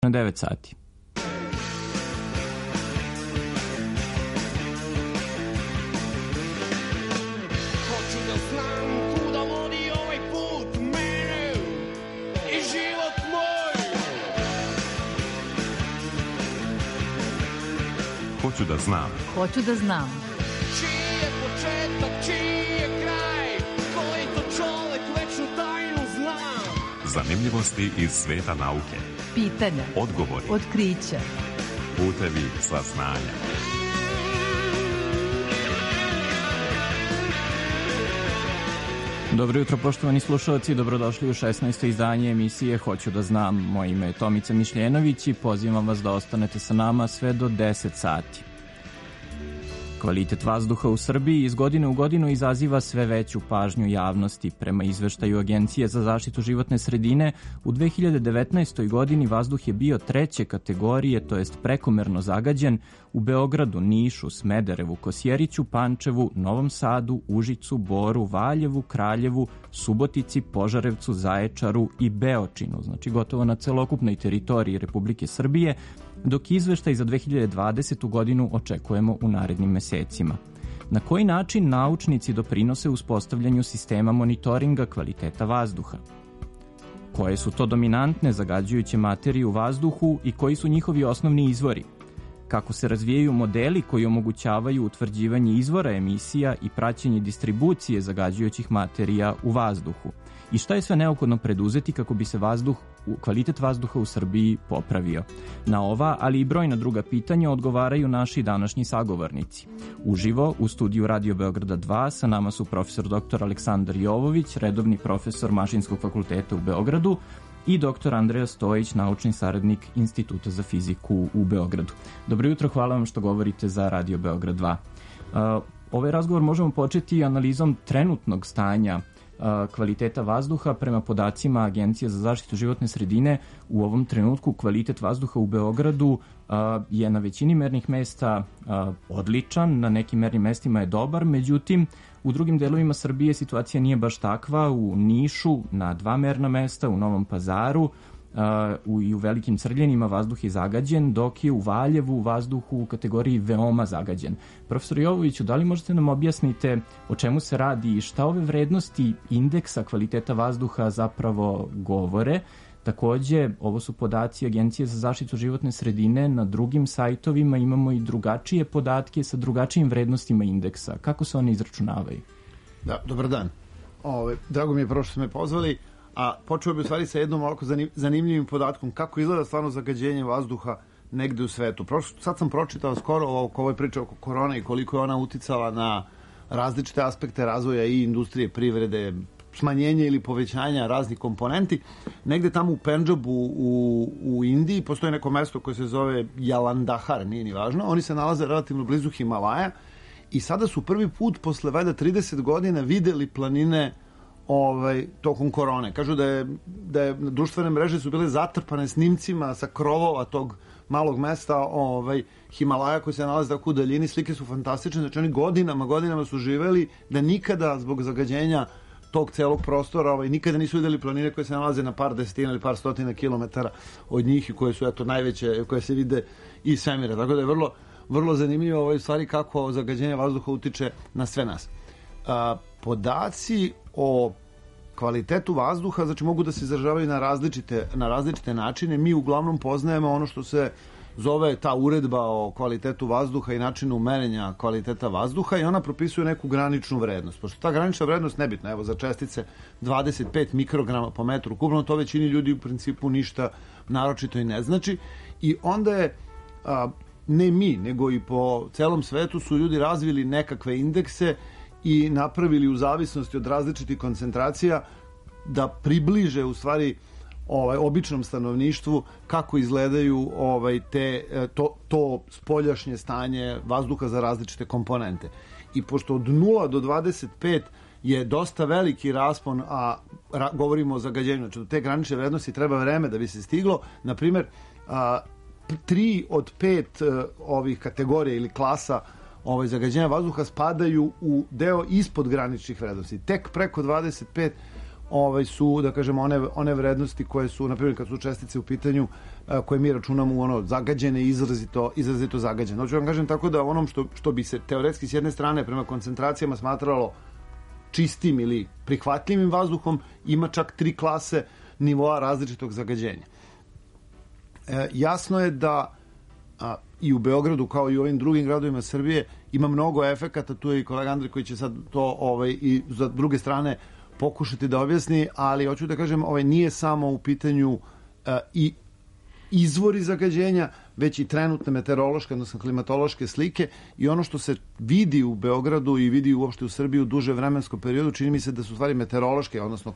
Na 9 sati. Hoću da znam kuda vodi ovaj put mene i život moj. Hoću da znam. Hoću da znam. Čiji je početak, čiji je kraj, koji to čovek večnu tajnu zna. Zanimljivosti iz sveta nauke. Pitanja. Odgovori. Otkrića. Putevi saznanja. Dobro jutro, poštovani slušalci, dobrodošli u 16. izdanje emisije Hoću da znam. Moje ime je Tomica Mišljenović i pozivam vas da ostanete sa nama sve do 10 sati. Kvalitet vazduha u Srbiji iz godine u godinu izaziva sve veću pažnju javnosti. Prema izveštaju Agencije za zaštitu životne sredine, u 2019. godini vazduh je bio 3. kategorije, to jest prekomerno zagađen, u Beogradu, Nišu, Smederevu, Kosjeriću, Pančevu, Novom Sadu, Užicu, Boru, Valjevu, Kraljevu, Subotici, Požarevcu, Zaječaru i Beočinu, znači gotovo na celokupnoj teritoriji Republike Srbije, dok izveštaj za 2020. godinu očekujemo u narednim mesecima. Na koji način naučnici doprinose uspostavljanju sistema monitoringa kvaliteta vazduha? Koje su to dominantne zagađujuće materije u vazduhu i koji su njihovi osnovni izvori? Kako se razvijaju modeli koji omogućavaju utvrđivanje izvora emisija i praćenje distribucije zagađujućih materija u vazduhu? I šta je sve neophodno preduzeti kako bi se kvalitet vazduha u Srbiji popravio? Na ova, ali i brojna druga pitanja odgovaraju naši današnji sagovornici. Uživo u studiju Radio Beograda 2 sa nama su profesor dr. Aleksandar Jovović, redovni profesor Mašinskog fakulteta u Beogradu, i dr. Andreja Stojić, naučni saradnik Instituta za fiziku u Beogradu. Dobro jutro, hvala vam što govorite za Radio Beograd 2. Ovaj razgovor možemo početi analizom trenutnog stanja kvaliteta vazduha. Prema podacima Agencije za zaštitu životne sredine, u ovom trenutku kvalitet vazduha u Beogradu je na većini mernih mesta odličan, na nekim mernim mestima je dobar, međutim u drugim delovima Srbije situacija nije baš takva. U Nišu na 2 merna mesta, u Novom Pazaru i u Velikim Crljenima vazduh je zagađen, dok je u Valjevu vazduh u kategoriji veoma zagađen. Profesor Jovoviću, da li možete nam objasnite o čemu se radi i šta ove vrednosti indeksa kvaliteta vazduha zapravo govore? Takođe, ovo su podaci Agencije za zaštitu životne sredine, na drugim sajtovima imamo i drugačije podatke sa drugačijim vrednostima indeksa. Kako se one izračunavaju? Da, dobar dan. Drago mi je prvo što ste me pozvali, a počeo bi u stvari sa jednom ovako zanimljivim podatkom kako izgleda stvarno zagađenje vazduha negde u svetu. Sad sam pročitao skoro oko ovoj priče oko korone i koliko je ona uticala na različite aspekte razvoja i industrije, privrede, smanjenje ili povećanja raznih komponenti. Negde tamo u Pendžabu u Indiji postoji neko mesto koje se zove Jalandhar, nije ni važno. Oni se nalaze relativno blizu Himalaja i sada su prvi put posle valjda 30 godina videli planine tokom korone. Kažu da je društvene mreže su bile zatrpane snimcima sa krovova tog malog mesta Himalaja koji se nalaze tako u daljini. Slike su fantastične, znači oni godinama su živeli da nikada zbog zagađenja tog celog prostora nikada nisu videli planine koje se nalaze na par desetina ili par stotina kilometara od njih i koje su najveće, koje se vide iz svemira. Tako da je vrlo zanimljivo stvari kako zagađenje vazduha utiče na sve nas. Podaci o kvalitetu vazduha mogu da se izražavaju na različite načine. Mi uglavnom poznajemo ono što se zove ta uredba o kvalitetu vazduha i načinu merenja kvaliteta vazduha i ona propisuje neku graničnu vrednost. Pošto ta granična vrednost nebitna, evo za čestice 25 mikrograma po metru kubnom, to većini ljudi u principu ništa naročito i ne znači. I onda je, ne mi, nego i po celom svetu su ljudi razvili nekakve indekse i napravili u zavisnosti od različitih koncentracija da približe u stvari običnom stanovništvu kako izgledaju to spoljašnje stanje vazduha za različite komponente. I pošto od 0 do 25 je dosta veliki raspon, a govorimo o zagađenju, znači do te granične vrednosti treba vreme da bi se stiglo, na primjer 3 od 5 ovih kategorija ili klasa zagađenja vazduha spadaju u deo ispod graničnih vrednosti. Tek preko 25 su, da kažemo, one vrednosti koje su, na primjer, kad su čestice u pitanju, koje mi računamo u ono zagađene i izrazito zagađene. Znači vam kažem tako da onom što bi se teoretski s jedne strane prema koncentracijama smatralo čistim ili prihvatljivim vazduhom, ima čak 3 klase nivoa različitog zagađenja. Jasno je da i u Beogradu kao i u ovim drugim gradovima Srbije ima mnogo efekata, tu je i kolega Andrej koji će sad to i za druge strane pokušati da objasni, ali hoću da kažem, nije samo u pitanju i izvori zagađenja, već i trenutne meteorološke, odnosno klimatološke slike, i ono što se vidi u Beogradu i vidi uopšte u Srbiji u duže vremenskom periodu, čini mi se da su stvari meteorološke, odnosno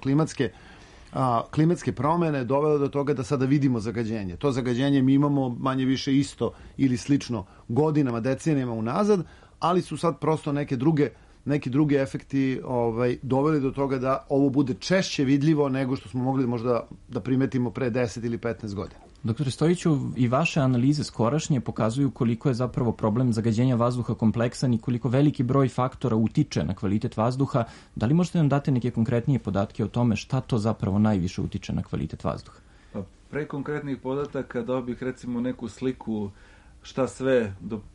klimatske promene dovele do toga da sada vidimo zagađenje. To zagađenje mi imamo manje više isto ili slično godinama, decenijama unazad, ali su sad prosto neki drugi efekti doveli do toga da ovo bude češće vidljivo nego što smo mogli možda da primetimo pre 10 ili 15 godina. Doktore Stojiću, i vaše analize skorašnje pokazuju koliko je zapravo problem zagađenja vazduha kompleksan i koliko veliki broj faktora utiče na kvalitet vazduha. Da li možete nam dati neke konkretnije podatke o tome šta to zapravo najviše utiče na kvalitet vazduha? Pre konkretnih podataka dao bih recimo neku sliku šta sve,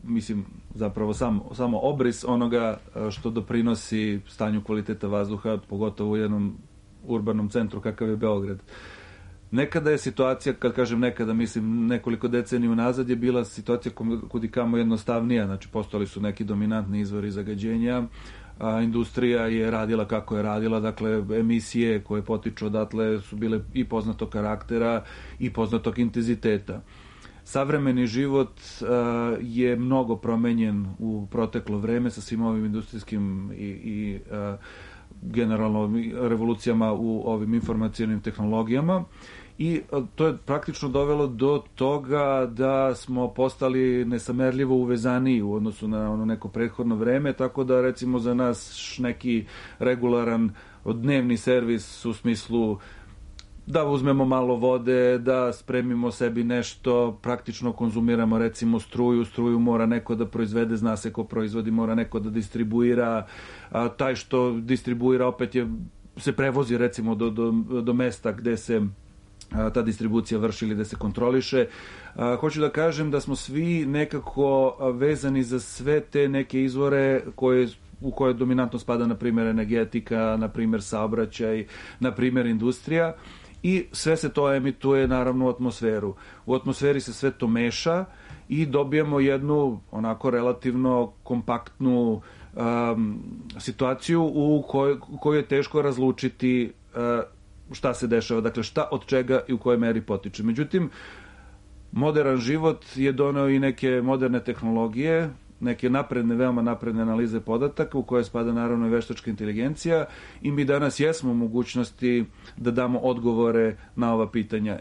zapravo samo obris onoga što doprinosi stanju kvaliteta vazduha, pogotovo u jednom urbanom centru kakav je Beograd. Nekada je situacija, kad kažem nekada, mislim nekoliko decenija unazad, je bila situacija kudikamo jednostavnija, znači postojali su neki dominantni izvori zagađenja, a industrija je radila kako je radila, dakle emisije koje potiču odatle su bile i poznatog karaktera i poznatog intenziteta. Savremeni život je mnogo promenjen u proteklo vreme sa svim ovim industrijskim i generalno revolucijama u ovim informacionim tehnologijama, i to je praktično dovelo do toga da smo postali nesamerljivo uvezaniji u odnosu na ono neko prethodno vreme, tako da recimo za nas neki regularan dnevni servis u smislu da uzmemo malo vode, da spremimo sebi nešto, praktično konzumiramo recimo struju mora neko da proizvede, zna se ko proizvodi, mora neko da distribuira, taj što distribuira opet se prevozi recimo do mesta gde se ta distribucija vrši ili da se kontroliše. Hoću da kažem da smo svi nekako vezani za sve te neke izvore u koje dominantno spada, na primjer, energetika, na primjer, saobraćaj, na primjer, industrija, i sve se to emituje naravno u atmosferu. U atmosferi se sve to meša i dobijemo jednu onako relativno kompaktnu situaciju u kojoj je teško razlučiti šta se dešava, dakle šta od čega i u kojoj meri potiče. Međutim, modern život je doneo i neke moderne tehnologije, neke veoma napredne analize podataka u koje spada naravno i veštačka inteligencija, i mi danas jesmo u mogućnosti da damo odgovore na ova pitanja.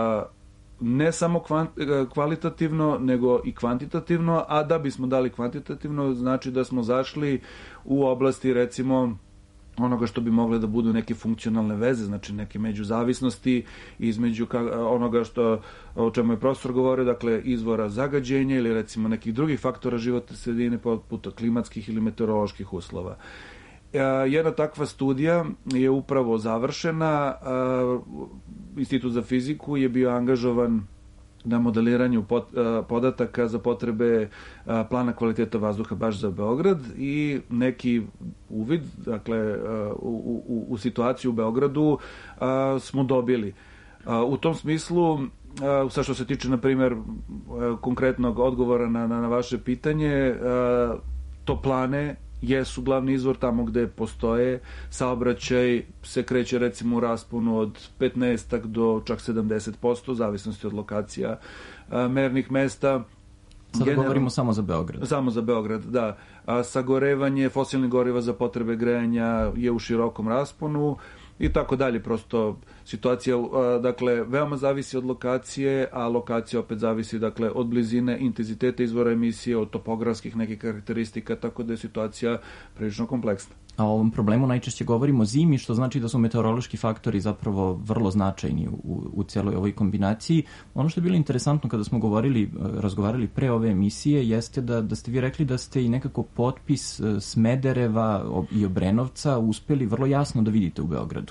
Ne samo kvalitativno, nego i kvantitativno, a da bismo dali kvantitativno, znači da smo zašli u oblasti recimo onoga što bi mogle da budu neke funkcionalne veze, znači neke međuzavisnosti između onoga o čemu je profesor govorio, dakle izvora zagađenja ili recimo nekih drugih faktora životne sredine poput klimatskih ili meteoroloških uslova. Jedna takva studija je upravo završena. Institut za fiziku je bio angažovan na modeliranju podataka za potrebe plana kvaliteta vazduha baš za Beograd, i neki uvid, dakle, u situaciju u Beogradu smo dobili. U tom smislu, sa što se tiče, na primjer, konkretnog odgovora na vaše pitanje, toplane jesu glavni izvor tamo gde postoje. Saobraćaj se kreće recimo u rasponu od 15 do čak 70%, u zavisnosti od lokacija mernih mesta. Sada govorimo samo za Beograd. Samo za Beograd, da. Sagorevanje fosilnih goriva za potrebe grejanja je u širokom rasponu i tako dalje. Prosto situacija, dakle, veoma zavisi od lokacije, a lokacija opet zavisi, dakle, od blizine, intenziteta izvora emisije, od topografskih nekih karakteristika, tako da je situacija prilično kompleksna. A o ovom problemu najčešće govorimo zimi, što znači da su meteorološki faktori zapravo vrlo značajni u cijeloj ovoj kombinaciji. Ono što je bilo interesantno kada smo razgovarali pre ove emisije jeste da ste vi rekli da ste i nekako potpis Smedereva i Obrenovca uspeli vrlo jasno da vidite u Beogradu.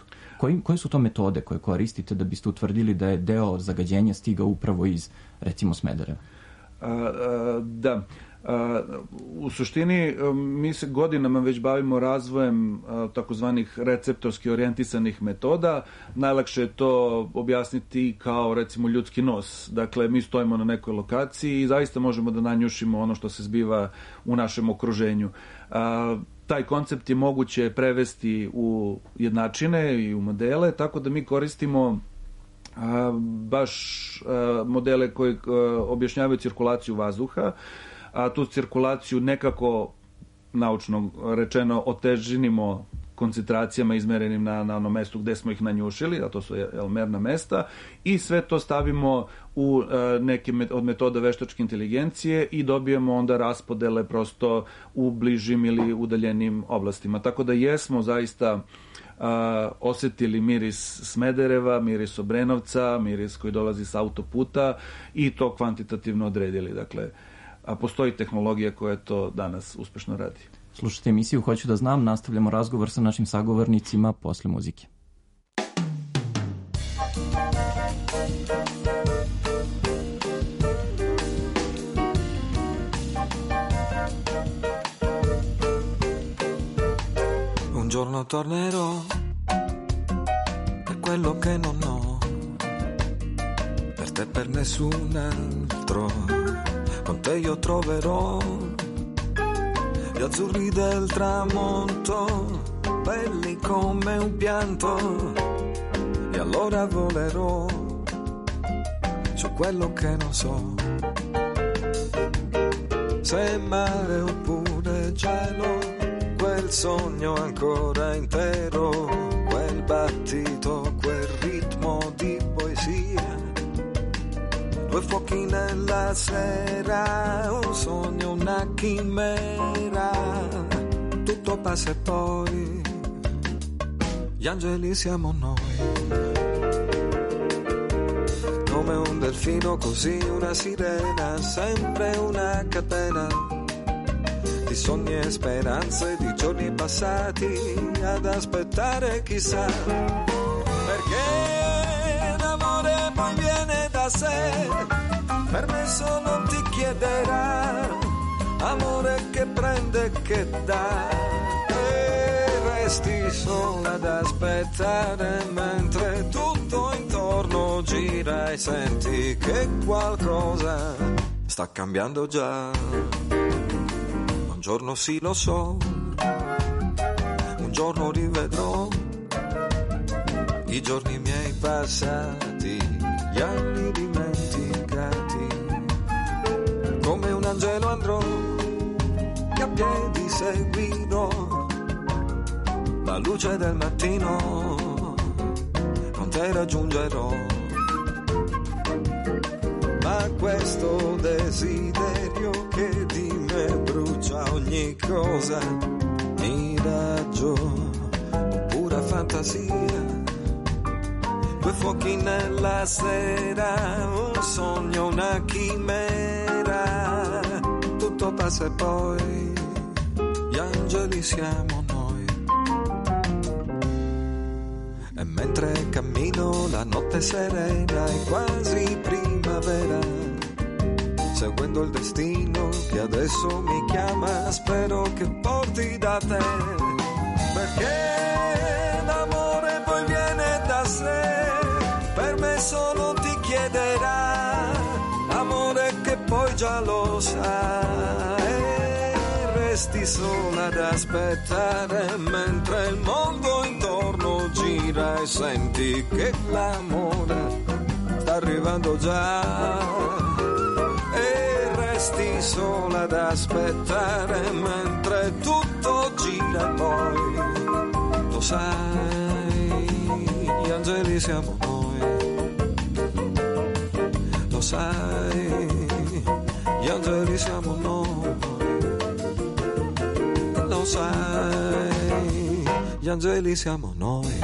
Koje su to metode koje koristite da biste utvrdili da je deo zagađenja stigao upravo iz, recimo, Smedereva? Da. U suštini mi se godinama već bavimo razvojem takozvanih receptorski orijentisanih metoda. Najlakše je to objasniti kao recimo ljudski nos. Dakle, mi stojimo na nekoj lokaciji i zaista možemo da nanjušimo ono što se zbiva u našem okruženju. Taj koncept je moguće prevesti u jednačine i u modele, tako da mi koristimo baš modele koji objašnjavaju cirkulaciju vazduha, a tu cirkulaciju nekako, naučno rečeno, otežinimo koncentracijama izmerenim na onom mestu gde smo ih nanjušili, a to su merna mesta, i sve to stavimo u neke od metoda veštačke inteligencije i dobijemo onda raspodele prosto u bližim ili udaljenim oblastima. Tako da jesmo zaista osetili miris Smedereva, miris Obrenovca, miris koji dolazi sa autoputa i to kvantitativno odredili. Dakle, a postoji tehnologija koja to danas uspešno radi. Slušajte emisiju Hoću da znam, nastavljamo razgovor sa našim sagovornicima posle muzike. Un giorno tornerò per quello che non ho, per te, per nessun altro. Con te io troverò gli azzurri del tramonto, belli come un pianto, e allora volerò su quello che non so, se mare oppure cielo, quel sogno ancora intero, quel battito, quel ritmo di poesia, due fuochi nella sera, un sogno, una chimera, tutto passa e poi gli angeli siamo noi, come un delfino, così una sirena, sempre una catena di sogni e speranze, di giorni passati ad aspettare chissà, perché l'amore poi viene da sé, permesso non ti chiederà, amore che prende e che dà, e resti sola ad aspettare mentre tutto intorno gira e senti che qualcosa sta cambiando già. Un giorno sì lo so, un giorno rivedrò i giorni miei passati, gli anni dimenticati, come un angelo andrò che a piedi seguirò la luce del mattino, con te raggiungerò, ma questo desiderio che di me brucia ogni cosa, miraggio o pura fantasia, due fuochi nella sera, un sogno, una chimera, tutto passa e poi gli angeli siamo noi. E mentre cammino la notte serena è quasi primavera, seguendo il destino che adesso mi chiama, spero che porti da te, perché l'amore poi viene da sé, permesso non ti chiederà, amore che poi già lo sa, e resti sola ad aspettare mentre il mondo intorno gira e senti che l'amore sta arrivando già, e resti sola ad aspettare mentre tutto gira e poi lo sai, gli angeli siamo noi, lo sai, gli angeli siamo noi, lo sai, gli angeli siamo noi.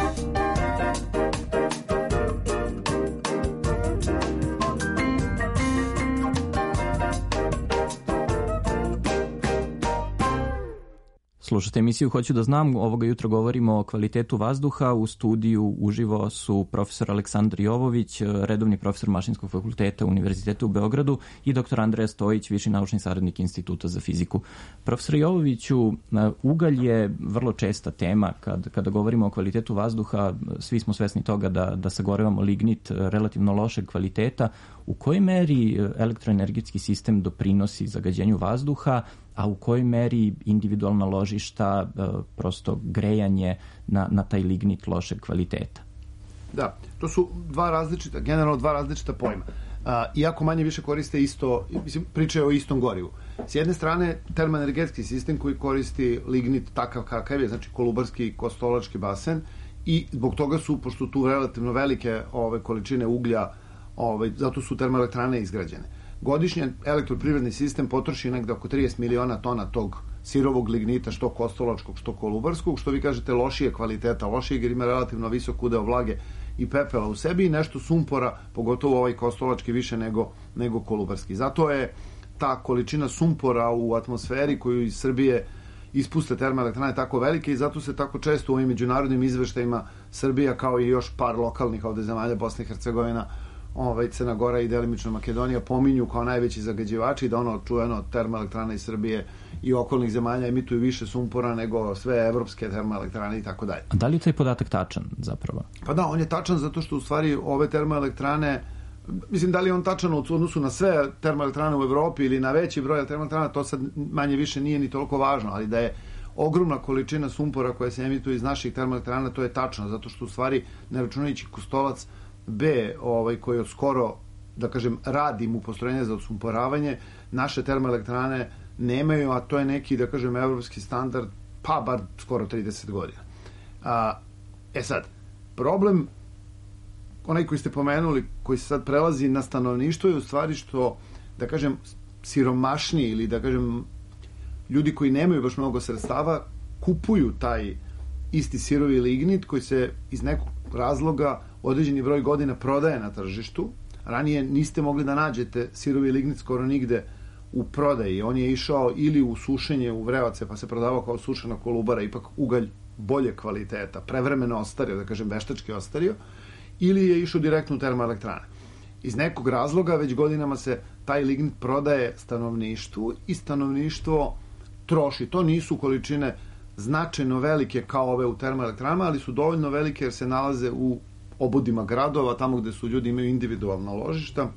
Slušajte emisiju Hoću da znam. Ovoga jutra govorimo o kvalitetu vazduha. U studiju uživo su profesor Aleksandar Jovović, redovni profesor Mašinskog fakulteta Univerziteta u Beogradu i dr. Andreja Stojić, viši naučni saradnik Instituta za fiziku. Profesor Jovoviću, ugalj je vrlo česta tema kada govorimo o kvalitetu vazduha. Svi smo svesni toga da sagorevamo lignit relativno lošeg kvaliteta. U kojoj meri elektroenergetski sistem doprinosi zagađenju vazduha, a u kojoj meri individualna ložišta, prosto grejanje na taj lignit lošeg kvaliteta? Da, to su generalno dva različita pojma. Iako manje više koriste isto, mislim, pričaju o istom gorivu. S jedne strane, termoenergetski sistem koji koristi lignit takav kakav je, znači Kolubarski Kostolački basen, i zbog toga su, pošto tu relativno velike količine uglja, zato su termoelektrane izgrađene. Godišnje elektroprivredni sistem potroši negde oko 30 miliona tona tog sirovog lignita, što kostolačkog, što kolubarskog, što vi kažete lošije kvaliteta, lošijeg jer ima relativno visok udeo vlage i pepela u sebi i nešto sumpora, pogotovo ovaj kostolački više nego kolubarski. Zato je ta količina sumpora u atmosferi koju iz Srbije ispuste termoelektrane tako velike i zato se tako često u ovim međunarodnim izveštajima Srbija, kao i još par lokalnih ovde zemalja, Bosna i Hercegovina, Crna Gora i delimično Makedonija, pominju kao najveći zagađivači, da ono čuveno termoelektrane iz Srbije i okolnih zemalja emituju više sumpora nego sve evropske termoelektrane i tako dalje. A da li je taj podatak tačan zapravo? Pa da, on je tačan zato što u stvari ove termoelektrane, mislim, da li je on tačan u odnosu na sve termoelektrane u Evropi ili na veći broj termoelektrana, to sad manje više nije ni toliko važno, ali da je ogromna količina sumpora koja se emituje iz naših termoelektrana, to je tačno, zato što u stvari, ne računajući Kostolac B, koji od skoro, da kažem, radim u postrojenje za odsumporavanje, naše termoelektrane nemaju, a to je neki, da kažem, evropski standard, pa bar skoro 30 godina. Sad, problem, onaj koji ste pomenuli, koji se sad prelazi na stanovništvo, je u stvari što, da kažem, siromašni ili, da kažem, ljudi koji nemaju baš mnogo sredstava, kupuju taj isti sirovi lignit koji se iz nekog razloga određeni broj godina prodaje na tržištu. Ranije niste mogli da nađete sirovi lignit skoro nigde u prodaji. On je išao ili u sušenje u vrevace, pa se prodavao kao sušena kolubara, ipak ugalj bolje kvaliteta, prevremeno ostario, da kažem veštački ostario, ili je išao direktno u termoelektrane. Iz nekog razloga već godinama se taj lignit prodaje stanovništvu i stanovništvo troši. To nisu količine značajno velike kao ove u termoelektranama, ali su dovoljno velike jer se nalaze u obodima gradova, tamo gde su ljudi imaju individualna ložišta.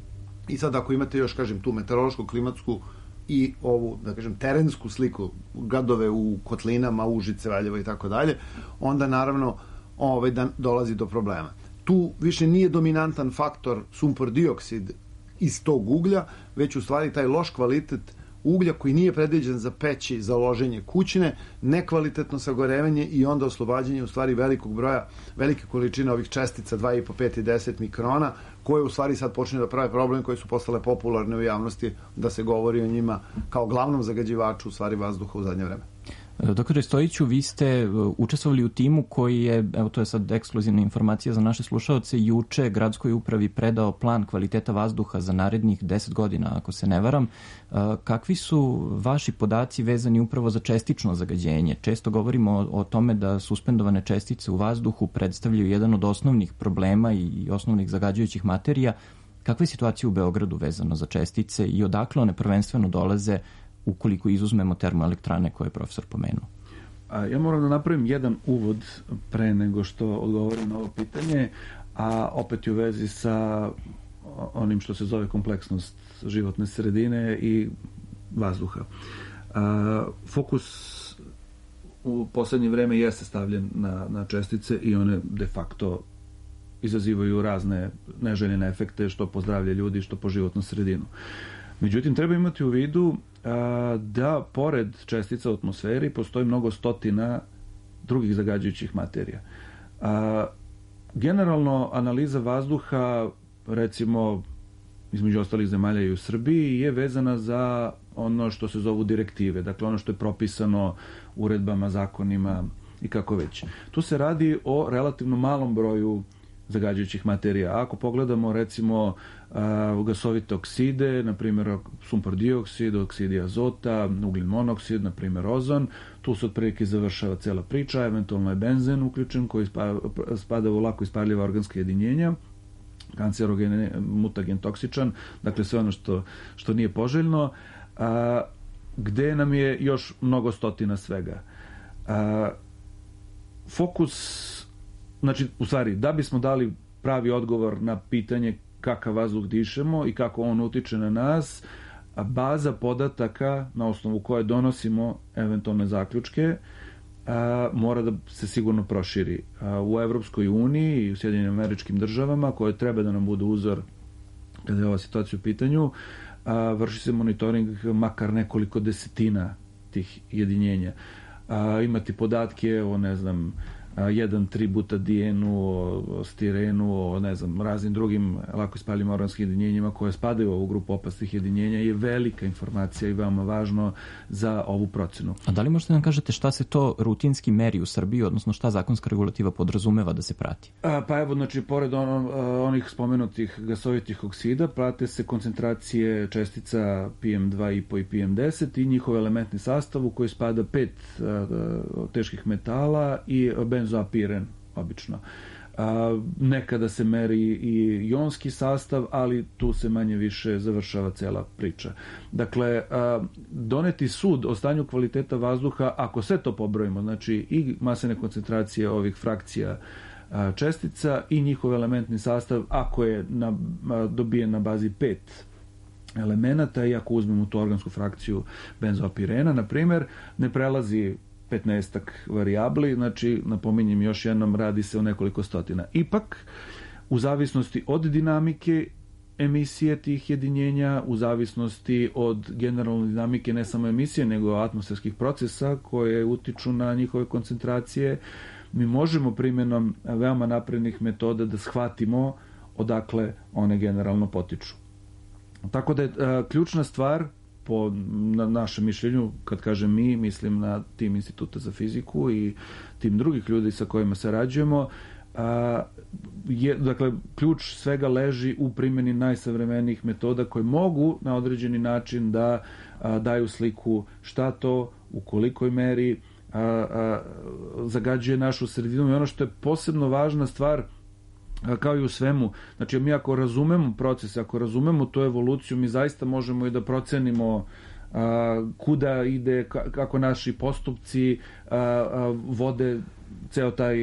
I sad ako imate još, kažem, tu meteorološku, klimatsku i ovu, da kažem, terensku sliku, gradove u kotlinama, Užice, Valjevo i tako dalje, onda naravno da dolazi do problema. Tu više nije dominantan faktor sumpor dioksid iz tog uglja, već u stvari taj loš kvalitet uglja koji nije predviđen za peći, za loženje kućne, nekvalitetno sagorevanje i onda oslobađanje u stvari velikog broja, velike količine ovih čestica 2,5, 5 i 10 mikrona, koje u stvari sad počinju da prave problem, koje su postale popularne u javnosti, da se govori o njima kao glavnom zagađivaču u stvari vazduha u zadnje vreme. Doktore Stojiću, vi ste učestvovali u timu koji je, evo to je sad ekskluzivna informacija za naše slušaoce, juče gradskoj upravi predao plan kvaliteta vazduha za narednih 10 godina, ako se ne varam. Kakvi su vaši podaci vezani upravo za čestično zagađenje? Često govorimo o tome da suspendovane čestice u vazduhu predstavljaju jedan od osnovnih problema i osnovnih zagađujućih materija. Kakva je situacija u Beogradu vezano za čestice i odakle one prvenstveno dolaze ukoliko izuzmemo termoelektrane koje je profesor pomenuo? Ja moram da napravim jedan uvod pre nego što odgovorim na ovo pitanje, a opet u vezi sa onim što se zove kompleksnost životne sredine i vazduha. Fokus u poslednje vreme jeste stavljen na čestice i one de facto izazivaju razne neželjene efekte, što po zdravlje ljudi, što po životnu sredinu. Međutim, treba imati u vidu da pored čestica u atmosferi postoji mnogo stotina drugih zagađujućih materija. Generalno, analiza vazduha, recimo, između ostalih zemalja i u Srbiji, je vezana za ono što se zovu direktive, dakle ono što je propisano uredbama, zakonima i kako već. Tu se radi o relativno malom broju zagađujućih materija. Ako pogledamo recimo gasovite okside, na primjer sumpor dioksid, oksidi azota, ugljen monoksid, na primjer ozon, tu se otprilike završava cela priča, eventualno je benzen uključen koji spada u lako isparljiva organska jedinjenja, kancerogen, mutagen, toksičan, dakle sve ono što nije poželjno, gde nam je još mnogo stotina svega. Fokus, znači, u stvari, da bismo dali pravi odgovor na pitanje kakav vazduh dišemo i kako on utiče na nas, baza podataka na osnovu koje donosimo eventualne zaključke mora da se sigurno proširi. U Evropskoj uniji i u Sjedinjenim Američkim Državama, koje treba da nam bude uzor kada je ova situacija u pitanju, vrši se monitoring makar nekoliko desetina tih jedinjenja. Imati podatke o, ne znam, 1,3-butadijenu, o stirenu, o, ne znam, raznim drugim lako ispaljivim organskim jedinjenjima koje spadaju u ovu grupu opasnih jedinjenja je velika informacija i veoma važno za ovu procenu. A da li možete nam kažete šta se to rutinski meri u Srbiji, odnosno šta zakonska regulativa podrazumeva da se prati? Pa evo, znači, pored onih spomenutih gasovitih oksida, prate se koncentracije čestica PM2,5 i PM10 i njihov elementni sastav u koji spada 5 teških metala i benzoapiren, obično. Nekada se meri i jonski sastav, ali tu se manje više završava cela priča. Dakle, doneti sud o stanju kvaliteta vazduha, ako sve to pobrojimo, znači i masene koncentracije ovih frakcija čestica i njihov elementni sastav, ako je dobijen na bazi 5 elemenata i ako uzmemo tu organsku frakciju benzoapirena, na primjer, ne prelazi 15-ak varijabli, znači, napominjem još jednom, radi se o nekoliko stotina. Ipak, u zavisnosti od dinamike emisije tih jedinjenja, u zavisnosti od generalne dinamike ne samo emisije, nego atmosferskih procesa koje utiču na njihove koncentracije, mi možemo primjenom veoma naprednih metoda da shvatimo odakle one generalno potiču. Tako da je ključna stvar, po našem mišljenju, kad kažem mi, mislim na tim Instituta za fiziku i tim drugih ljudi sa kojima sarađujemo, dakle, ključ svega leži u primjeni najsavremenijih metoda koje mogu na određeni način da daju sliku šta to, u kolikoj meri zagađuje našu sredinu i ono što je posebno važna stvar, kao i u svemu, znači mi ako razumemo proces, ako razumemo tu evoluciju, mi zaista možemo i da procenimo kuda ide, kako naši postupci vode ceo taj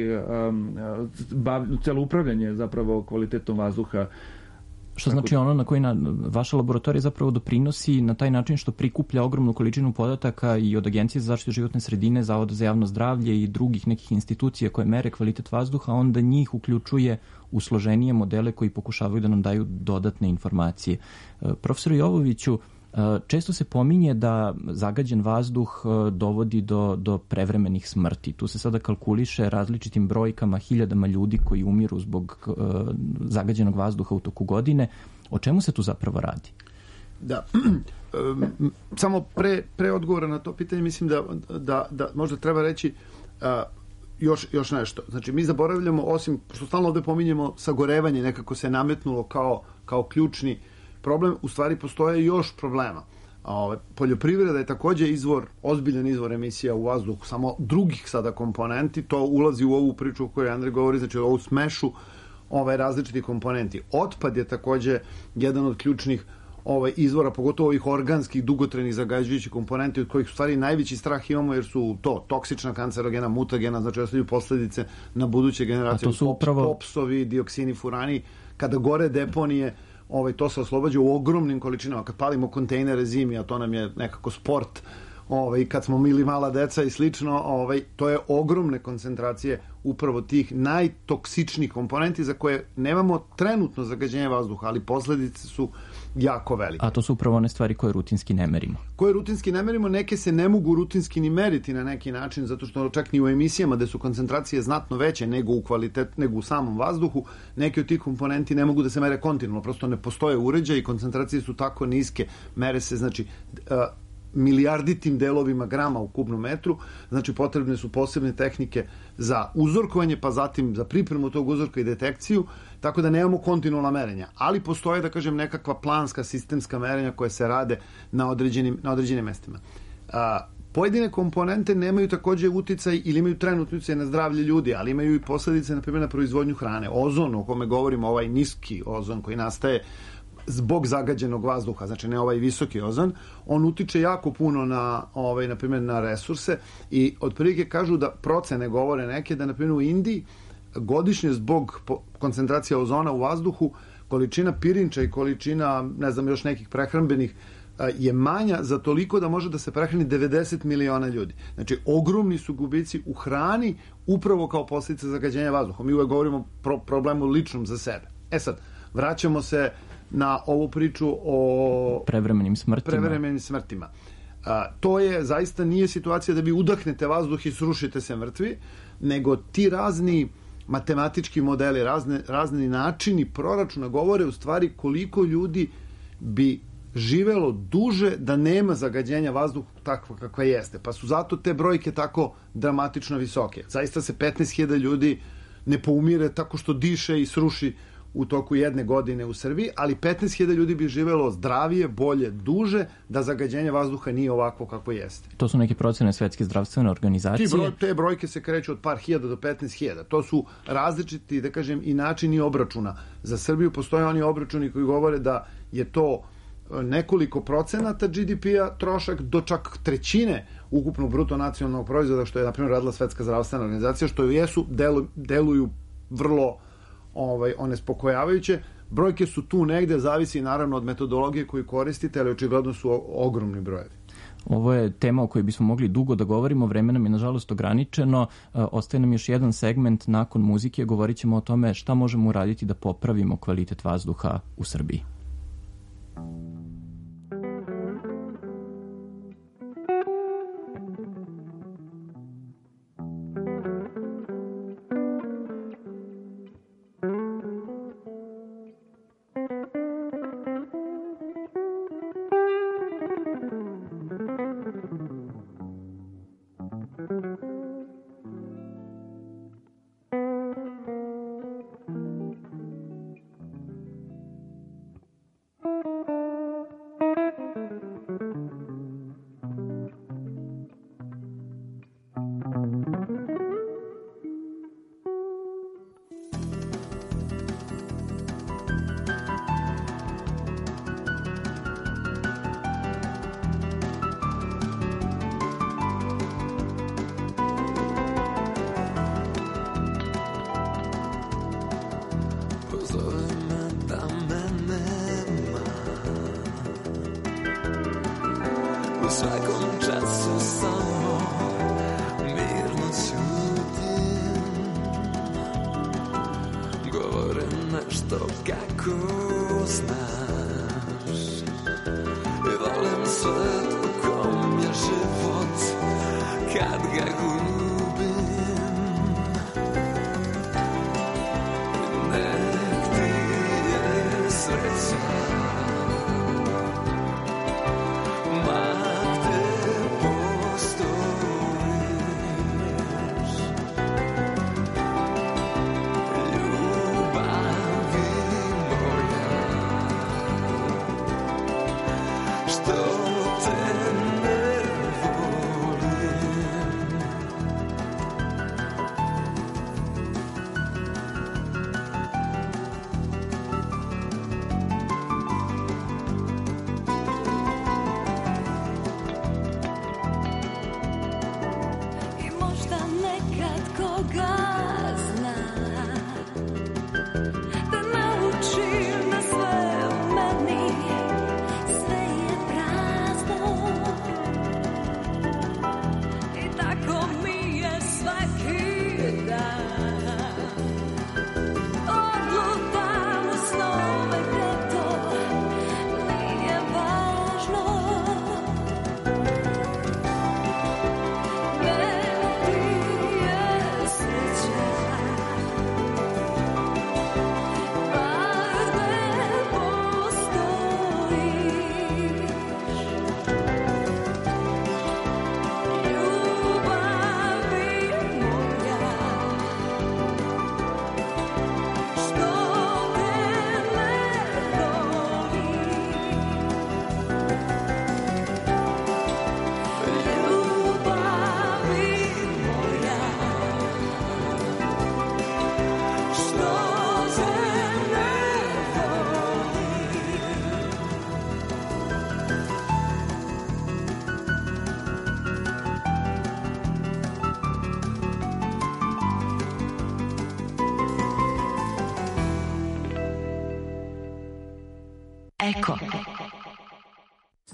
celo upravljanje zapravo kvalitetom vazduha. Što znači ono na koji vaša laboratorija zapravo doprinosi na taj način što prikuplja ogromnu količinu podataka i od Agencije za zaštitu životne sredine, Zavoda za javno zdravlje i drugih nekih institucija koje mere kvalitet vazduha, onda njih uključuje u složenije modele koji pokušavaju da nam daju dodatne informacije. Profesor Jovoviću, često se pominje da zagađen vazduh dovodi do prevremenih smrti. Tu se sada kalkuliše različitim brojkama, hiljadama ljudi koji umiru zbog zagađenog vazduha u toku godine. O čemu se tu zapravo radi? Da, samo pre odgovora na to pitanje mislim da možda treba reći još nešto. Znači, mi zaboravljamo, osim što stalno ovde pominjemo sagorevanje, nekako se nametnulo kao ključni problem, u stvari postoje još problema. Poljoprivreda je takođe ozbiljan izvor emisija u vazduhu, samo drugih sada komponenti, to ulazi u ovu priču o kojoj Andrej govori, znači ovu smešu različitih komponenti. Otpad je takođe jedan od ključnih izvora, pogotovo ovih organskih, dugotrajnih zagađujućih komponenti, od kojih u stvari najveći strah imamo, jer su to toksična, kancerogena, mutagena, znači ostavljaju posledice na buduće generacije. To su upravo popsovi, dioksini, furani, kada gore deponije, to se oslobađa u ogromnim količinama. Kad palimo kontejnere zimi, a to nam je nekako sport, kad smo mili mala deca i slično, to je ogromne koncentracije upravo tih najtoksičnijih komponenti za koje nemamo trenutno zagađenje vazduha, ali posledice su jako velike. A to su upravo one stvari koje rutinski ne merimo. Koje rutinski ne merimo, neke se ne mogu rutinski ni meriti na neki način, zato što čak ni u emisijama gde su koncentracije znatno veće nego u samom vazduhu, neke od tih komponenti ne mogu da se mere kontinualno, prosto ne postoje uređaji i koncentracije su tako niske, mere se, znači, milijarditim delovima grama u kubnom metru, znači potrebne su posebne tehnike za uzorkovanje, pa zatim za pripremu tog uzorka i detekciju, tako da nemamo kontinualna merenja. Ali postoje, da kažem, nekakva planska, sistemska merenja koje se rade na određenim mestima. Pojedine komponente nemaju takođe uticaj ili imaju trenutni uticaj na zdravlje ljudi, ali imaju i posledice, na primjer, na proizvodnju hrane. Ozon, o kome govorimo, ovaj niski ozon koji nastaje zbog zagađenog vazduha, znači ne ovaj visoki ozon, on utiče jako puno na, na primjer, na resurse i otprilike kažu da procene govore neke da, na primjer, u Indiji godišnje zbog koncentracija ozona u vazduhu količina pirinča i količina, ne znam, još nekih prehrambenih je manja za toliko da može da se prehrani 90 miliona ljudi. Znači, ogromni su gubici u hrani upravo kao posljedica zagađenja vazduha. Mi uvek govorimo o problemu ličnom za sebe. Sad, vraćamo se na ovu priču o prevremenim smrtima. To je, zaista nije situacija da vi udahnete vazduh i srušite se mrtvi, nego ti razni matematički modeli, razni načini proračuna govore u stvari koliko ljudi bi živelo duže da nema zagađenja vazduha takva kakva jeste. Pa su zato te brojke tako dramatično visoke. Zaista se 15.000 ljudi ne poumire tako što diše i sruši u toku jedne godine u Srbiji, ali 15.000 ljudi bi živelo zdravije, bolje, duže, da zagađenje vazduha nije ovako kako jeste. To su neke procene Svetske zdravstvene organizacije. Te brojke se kreću od par hiljada do 15.000. To su različiti, da kažem, i načini obračuna. Za Srbiju postoje oni obračuni koji govore da je to nekoliko procenata GDP-a trošak do čak trećine ukupnog bruto nacionalnog proizvoda, što je, na primjer, radila Svetska zdravstvena organizacija, što deluju vrlo onespokojavajuće. Brojke su tu negde, zavisi naravno od metodologije koju koristite, ali očigledno su ogromni brojevi. Ovo je tema o kojoj bismo mogli dugo da govorimo, vreme nam je nažalost ograničeno. Ostaje nam još jedan segment nakon muzike, govorit ćemo o tome šta možemo uraditi da popravimo kvalitet vazduha u Srbiji.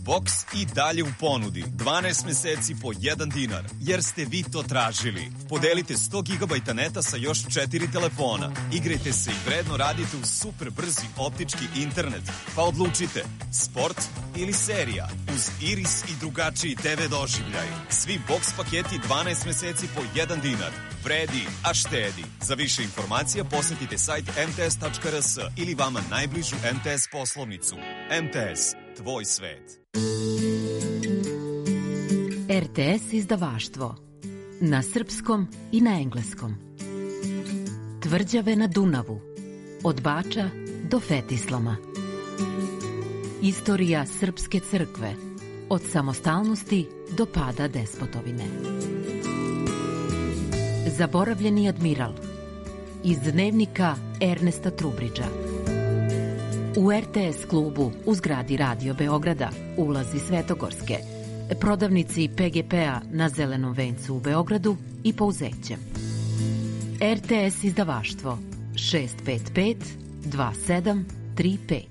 boks i dalje u ponudi. 12 meseci po 1 dinar, jer ste vi to tražili. Podelite 100 GB neta sa još 4 telefona. Igrajte se i vredno radite u super brzi optički internet. Pa odlučite, sport ili serija. Uz Iris i drugačiji TV doživljaj. Svi boks paketi 12 meseci po 1 dinar. Vredi, a štedi. Za više informacija posjetite sajt mts.rs ili vama najbližu MTS poslovnicu. MTS, tvoj svet. RTS izdavaštvo. Na srpskom i na engleskom. Tvrđave na Dunavu. Od Bača do Fetislama. Istorija Srpske crkve. Od samostalnosti do pada despotovine. Zaboravljeni admiral. Iz dnevnika Ernesta Trubridža. U RTS klubu u zgradi Radio Beograda, ulazi Svetogorske, prodavnici PGP-a na Zelenom vencu u Beogradu i Pouzećem. RTS izdavaštvo 655 2735.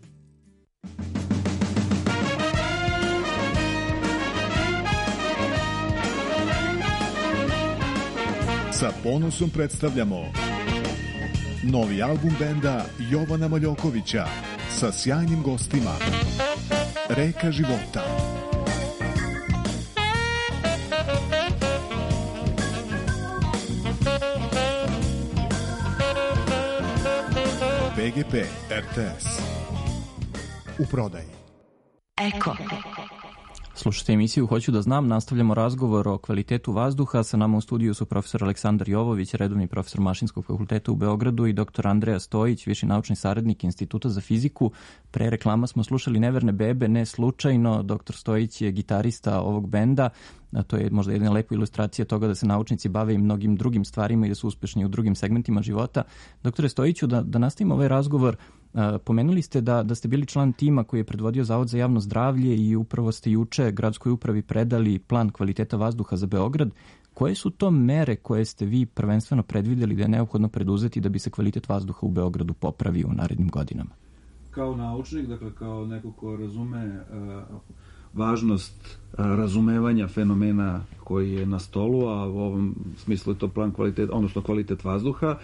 Sa ponosom predstavljamo novi album benda Jovana Maljokovića sa sjajnim gostima. Reka života. PGP RTS. U prodaji. Eko. Slušajte emisiju Hoću da znam, nastavljamo razgovor o kvalitetu vazduha. Sa nama u studiju su profesor Aleksandar Jovović, redovni profesor Mašinskog fakulteta u Beogradu, i doktor Andreja Stojić, viši naučni saradnik Instituta za fiziku. Pre reklama smo slušali Neverne bebe, ne slučajno. Doktor Stojić je gitarista ovog benda. To je možda jedna lepa ilustracija toga da se naučnici bave i mnogim drugim stvarima i da su uspešni u drugim segmentima života. Doktore Stojiću, da nastavimo ovaj razgovor, pomenuli ste da ste bili član tima koji je predvodio Zavod za javno zdravlje i upravo ste juče gradskoj upravi predali plan kvaliteta vazduha za Beograd. Koje su to mere koje ste vi prvenstveno predvideli da je neophodno preduzeti da bi se kvalitet vazduha u Beogradu popravio u narednim godinama? Kao naučnik, dakle kao neko ko razume važnost razumevanja fenomena koji je na stolu, a u ovom smislu je to plan kvaliteta, odnosno kvalitet vazduha,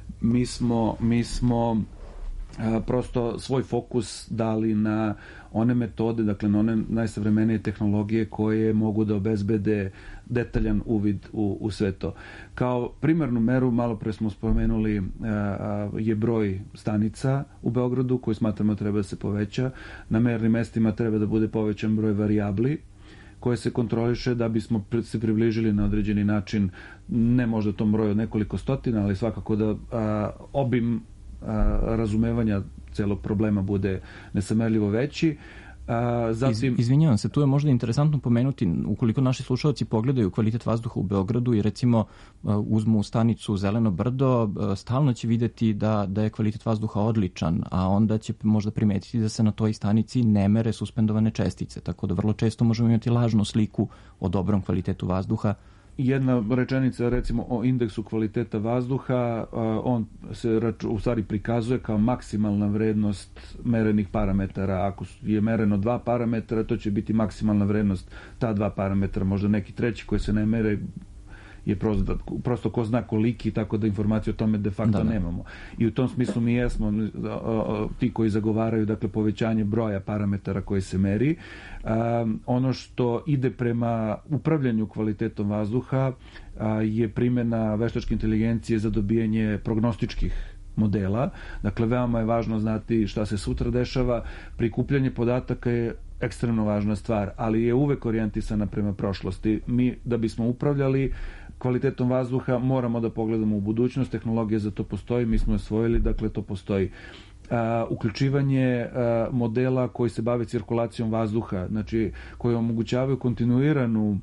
mi smo prosto svoj fokus dali na one metode, dakle na one najsavremenije tehnologije koje mogu da obezbede detaljan uvid u sve to. Kao primarnu meru, malo pre smo spomenuli, je broj stanica u Beogradu koji smatramo treba da se poveća. Na mernim mestima treba da bude povećan broj varijabli koje se kontroliše da bismo se približili na određeni način, ne možda tom broju od nekoliko stotina, ali svakako da obim razumevanja celog problema bude nesamerljivo veći. Izvinjavam se, tu je možda interesantno pomenuti, ukoliko naši slušalci pogledaju kvalitet vazduha u Beogradu i recimo uzmu stanicu Zeleno brdo, stalno će videti da je kvalitet vazduha odličan, a onda će možda primetiti da se na toj stanici ne mere suspendovane čestice, tako da vrlo često možemo imati lažnu sliku o dobrom kvalitetu vazduha. Jedna rečenica recimo o indeksu kvaliteta vazduha, on se u stvari prikazuje kao maksimalna vrednost merenih parametara. Ako je mereno 2 parametra, to će biti maksimalna vrednost ta 2 parametra, možda neki treći koji se ne mere je prosto ko zna koliki, tako da informacije o tome de facto nemamo. I u tom smislu mi jesmo ti koji zagovaraju, dakle, povećanje broja parametara koji se meri. Ono što ide prema upravljanju kvalitetom vazduha je primjena veštačke inteligencije za dobijanje prognostičkih modela. Dakle, veoma je važno znati šta se sutra dešava. Prikupljanje podataka je ekstremno važna stvar, ali je uvek orijentisana prema prošlosti. Mi, da bismo upravljali kvalitetom vazduha, moramo da pogledamo u budućnost. Tehnologija za to postoji, mi smo je osvojili, dakle to postoji. Uključivanje modela koji se bave cirkulacijom vazduha, znači koji omogućavaju kontinuiranu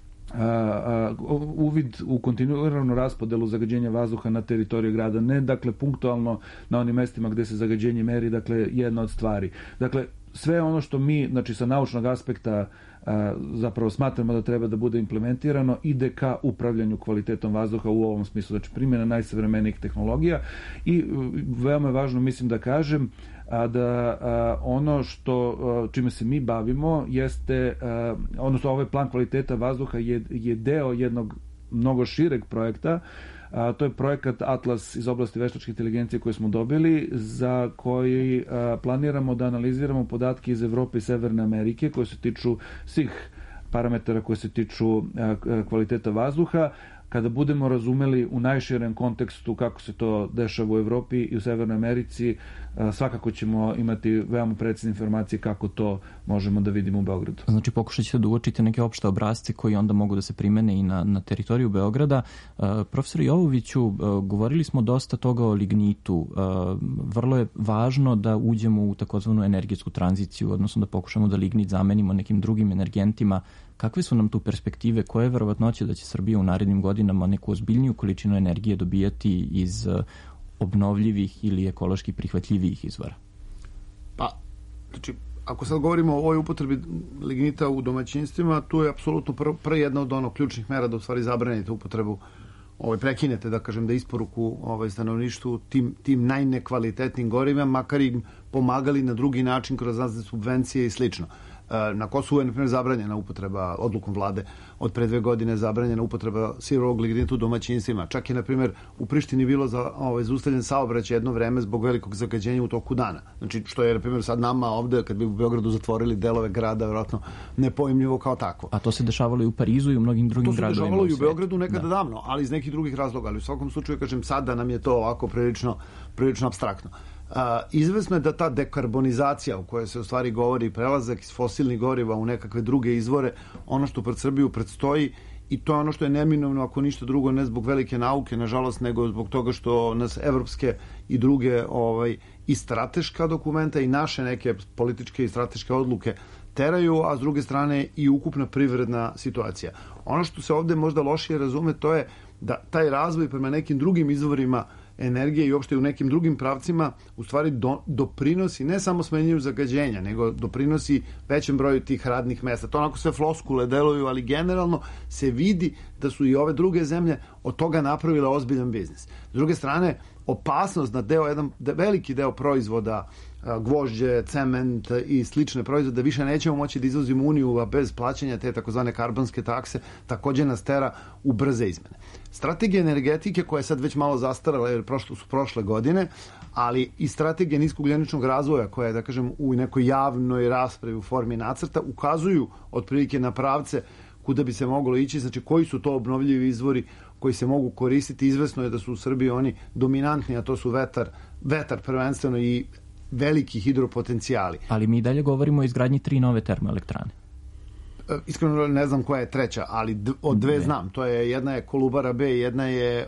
uvid u kontinuiranu raspodelu zagađenja vazduha na teritoriju grada, ne dakle punktualno na onim mestima gde se zagađenje meri, dakle jedna od stvari. Dakle, sve ono što mi, znači sa naučnog aspekta zapravo smatramo da treba da bude implementirano, ide ka upravljanju kvalitetom vazduha u ovom smislu, znači primjena najsavremenijih tehnologija. I veoma je važno, mislim da kažem, da ono čime se mi bavimo jeste, odnosno ovaj plan kvaliteta vazduha je deo jednog mnogo šireg projekta. To je projekat Atlas iz oblasti veštačke inteligencije koji smo dobili, za koji planiramo da analiziramo podatke iz Evrope i Severne Amerike koji se tiču svih parametara koji se tiču kvaliteta vazduha. Kada budemo razumeli u najširem kontekstu kako se to dešava u Evropi i u Severnoj Americi, svakako ćemo imati veoma precizne informacije kako to možemo da vidimo u Beogradu. Znači pokušat ćete da uočite neke opšte obrasce koji onda mogu da se primene i na teritoriju Beograda. Profesor Jovoviću, govorili smo dosta toga o lignitu. Vrlo je važno da uđemo u takozvanu energetsku tranziciju, odnosno da pokušamo da lignit zamenimo nekim drugim energentima. Kakve su nam tu perspektive? Koja je verovatnoća da će Srbija u narednim godinama neku ozbiljniju količinu energije dobijati iz obnovljivih ili ekološki prihvatljivijih izvora? Pa, znači, ako sad govorimo o ovoj upotrebi lignita u domaćinstvima, tu je apsolutno jedna od ključnih mera da u stvari zabranite upotrebu, prekinete, da kažem, da isporuku stanovništvu tim najnekvalitetnim gorivima, makar im pomagali na drugi način kroz razne subvencije i slično. Na Kosovu je, na primjer, zabranjena upotreba, odlukom vlade od pre 2 godine zabranjena upotreba sirovog lignita u domaćinstvima. Čak je, na primjer, u Prištini bilo zaustavljen saobraćaj jedno vreme zbog velikog zagađenja u toku dana. Znači, što je, na primjer, sad nama ovde, kad bi u Beogradu zatvorili delove grada, vjerojatno nepojmljivo kao takvo. A to se dešavalo i u Parizu i u mnogim drugim gradovima. To se dešavalo i u Beogradu nekada davno, ali iz nekih drugih razloga. Ali u svakom slučaju, kažem, sada nam je to ovako prilično apstraktno. Izvesno je da ta dekarbonizacija u kojoj se u stvari govori, prelazak iz fosilnih goriva u nekakve druge izvore, ono što pred Srbiju predstoji, i to je ono što je neminovno, ako ništa drugo, ne zbog velike nauke, nažalost, nego zbog toga što nas evropske i druge i strateška dokumenta i naše neke političke i strateške odluke teraju, a s druge strane i ukupna privredna situacija. Ono što se ovde možda lošije razume, to je da taj razvoj prema nekim drugim izvorima energije i uopšte u nekim drugim pravcima u stvari doprinosi ne samo smanjenju zagađenja, nego doprinosi većem broju tih radnih mesta. To onako sve floskule deluju, ali generalno se vidi da su i ove druge zemlje od toga napravile ozbiljan biznis. S druge strane, opasnost na jedan veliki deo proizvoda, gvožđe, cement i slične proizvode, više nećemo moći da izvozimo Uniju bez plaćanja te takozvane karbonske takse, takođe nas tera u brze izmene. Strategija energetike, koja je sad već malo zastarala jer su prošle godine, ali i strategija niskougljeničnog razvoja, koja je, da kažem, u nekoj javnoj raspravi u formi nacrta, ukazuju otprilike na pravce kuda bi se moglo ići, znači koji su to obnovljivi izvori koji se mogu koristiti. Izvesno je da su u Srbiji oni dominantni, a to su vetar prvenstveno i veliki hidropotencijali. Ali mi dalje govorimo o izgradnji 3 nove termoelektrane. Iskreno ne znam koja je treća, ali od 2 znam. Jedna je Kolubara B, jedna je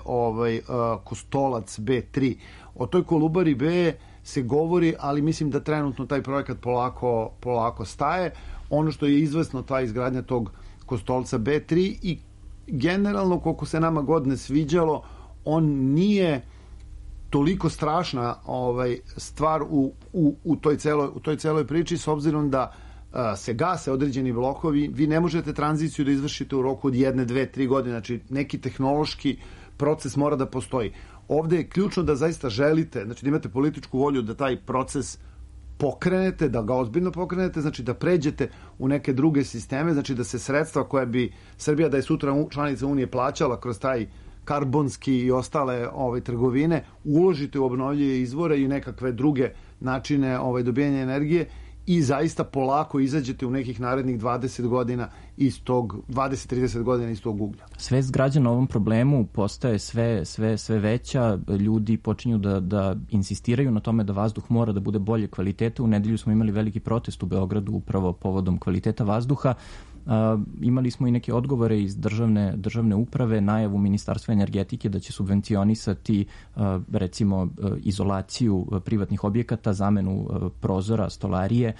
Kostolac B3. O toj Kolubari B se govori, ali mislim da trenutno taj projekat polako staje. Ono što je izvesno, ta izgradnja tog Kostolca B3, i generalno, koliko se nama god ne sviđalo, on nije toliko strašna stvar u toj celoj priči, s obzirom da se gase određeni blokovi. Vi ne možete tranziciju da izvršite u roku od 1, 2, 3 godine, znači neki tehnološki proces mora da postoji. Ovde je ključno da zaista želite, znači da imate političku volju da taj proces pokrenete, da ga ozbiljno pokrenete, znači da pređete u neke druge sisteme, znači da se sredstva koja bi Srbija, da je sutra članica Unije, plaćala kroz taj karbonski i ostale trgovine, uložite u obnovljive izvore i nekakve druge načine dobijanja energije i zaista polako izađete u nekih narednih 20 godina iz tog, 20-30 godina iz tog uglja. Svest građana o ovom problemu postaje sve veća. Ljudi počinju da insistiraju na tome da vazduh mora da bude bolje kvaliteta. U nedelju smo imali veliki protest u Beogradu upravo povodom kvaliteta vazduha. Imali smo i neke odgovore iz državne uprave, najavu Ministarstva energetike da će subvencionisati recimo izolaciju privatnih objekata, zamenu prozora, stolarije.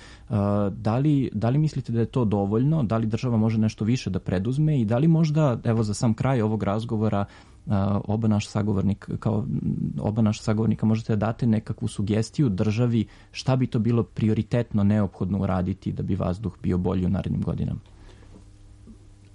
Da li mislite da je to dovoljno? Da li država može nešto više da preduzme i da li možda, evo za sam kraj ovog razgovora, oba naša sagovornika možete da date nekakvu sugestiju državi šta bi to bilo prioritetno neophodno uraditi da bi vazduh bio bolji u narednim godinama?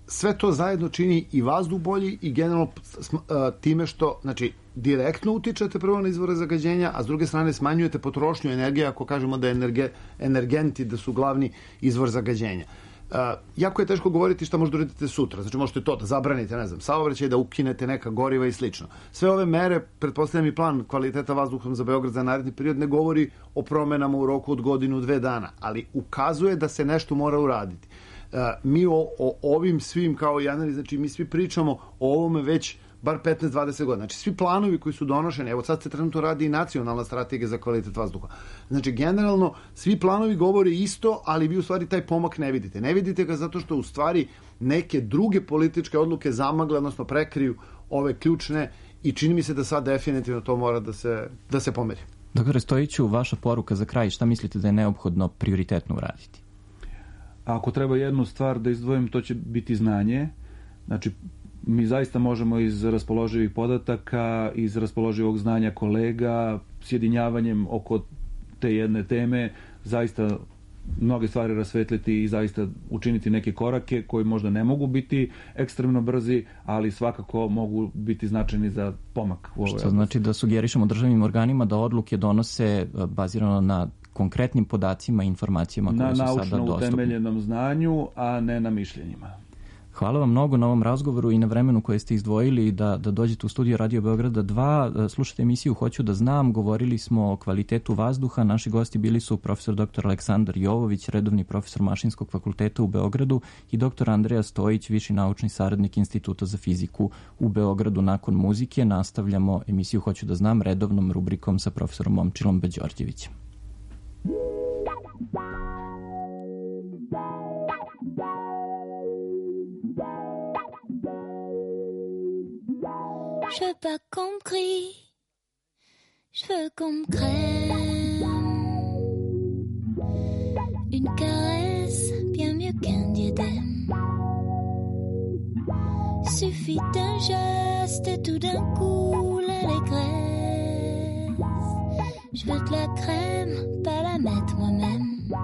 sve to zajedno čini i vazduh bolji i generalno time što, znači, direktno utičete prvo na izvore zagađenja, a s druge strane smanjujete potrošnju energije, ako kažemo da energenti da su glavni izvor zagađenja. Jako je teško govoriti šta možete uraditi sutra. Znači možete to da zabranite, ne znam, saobraćaj, da ukinete neka goriva i slično. Sve ove mere, pretpostavljam i plan kvaliteta vazduha za Beograd za naredni period, ne govori o promenama u roku od godinu, 2 dana, ali ukazuje da se nešto mora uraditi. Mi o ovim svim, kao i analiz, znači mi svi pričamo o ovome već bar 15-20 godina. Znači, svi planovi koji su donošeni, evo sad se trenutno radi i nacionalna strategija za kvalitet vazduha. Znači, generalno, svi planovi govore isto, ali vi u stvari taj pomak ne vidite. Ne vidite ga zato što u stvari neke druge političke odluke zamagle, odnosno prekriju ove ključne i čini mi se da sad definitivno to mora da se pomeri. Doktore Stojiću, vaša poruka za kraj, šta mislite da je neophodno prioritetno uraditi? Ako treba jednu stvar da izdvojim, to će biti znanje. Znači, mi zaista možemo iz raspoloživih podataka, iz raspoloživog znanja kolega, sjedinjavanjem oko te jedne teme, zaista mnoge stvari rasvetliti i zaista učiniti neke korake koji možda ne mogu biti ekstremno brzi, ali svakako mogu biti značajni za pomak u ovoj oblasti. Što znači da sugerišemo državnim organima da odluke donose bazirano na konkretnim podacima i informacijama koje su sada dostupne. Na naučno utemeljenom znanju, a ne na mišljenjima. Hvala vam mnogo na ovom razgovoru i na vremenu koje ste izdvojili da dođete u studio Radio Beograda 2. Slušate emisiju Hoću da znam. Govorili smo o kvalitetu vazduha. Naši gosti bili su profesor dr. Aleksandar Jovović, redovni profesor Mašinskog fakulteta u Beogradu i dr. Andreja Stojić, viši naučni saradnik Instituta za fiziku u Beogradu. Nakon muzike nastavljamo emisiju Hoću da znam redovnom rubrikom sa profesorom Momčilom Beđorđevićem. Je veux pas qu'on me crie, je veux qu'on me crème. Une caresse, bien mieux qu'un diadème. Suffit d'un geste et tout d'un coup l'allégresse. Je veux de la crème, pas la mettre moi-même.